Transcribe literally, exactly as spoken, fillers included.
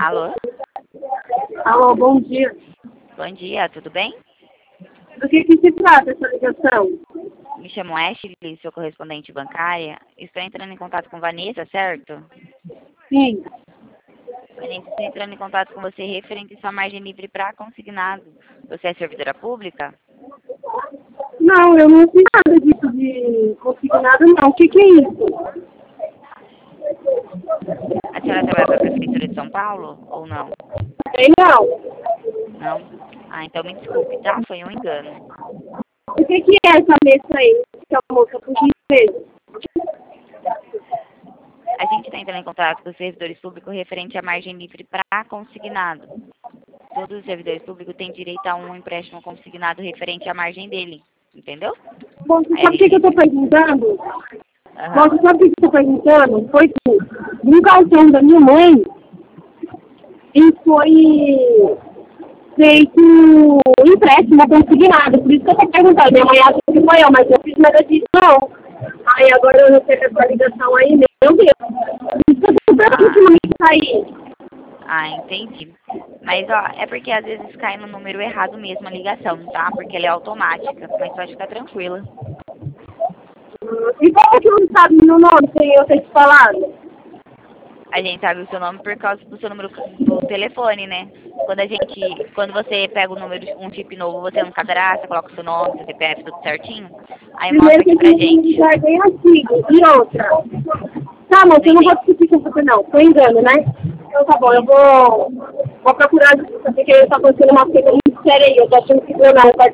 Alô? Alô, bom dia. Bom dia, tudo bem? Do que, que se trata essa ligação? Me chamo Ashley, sou correspondente bancária. Estou entrando em contato com Vanessa, certo? Sim. Vanessa, estou entrando em contato com você referente à sua margem livre para consignado. Você é servidora pública? Não, eu não fiz nada disso de consignado, não. O que, que é isso? A senhora trabalha para a Prefeitura de São Paulo ou não? Sei não. Não? Ah, então me desculpe, tá? Foi um engano. O que, que é essa mesa aí? Que a moça por gentileza? A gente está entrando em contato com os servidores públicos referente à margem livre para consignado. Todos os servidores públicos têm direito a um empréstimo consignado referente à margem dele. Entendeu? Bom, você Aí sabe o ele que, que eu disse... tô perguntando? Aham. Bom, você sabe o que, que eu tô perguntando? Foi que no cartão da minha mãe e foi feito um empréstimo consignado. Por isso que eu tô perguntando. Minha mãe acha que foi eu, mas eu não fiz nada disso, não. Aí agora eu recebi essa ligação aí, meu Deus. Por isso que eu tô perguntando isso aí. Ah, entendi. Mas, ó, é porque às vezes cai no número errado mesmo a ligação, tá? Porque ela é automática, mas pode ficar tranquila. E como é que não sabe meu nome sem eu ter te falado? A gente sabe o seu nome por causa do seu número do telefone, né? Quando a gente, quando você pega o número, um chip novo, você não cadastra, coloca o seu nome, seu C P F, tudo certinho, aí mostra aqui pra gente. Já é bem antigo. E outra. Tá, moça, eu não vou discutir com você não. Foi engano, né? Então tá bom, eu vou, vou procurar, porque tá acontecendo uma coisa muito séria aí. Eu tô achando que não vai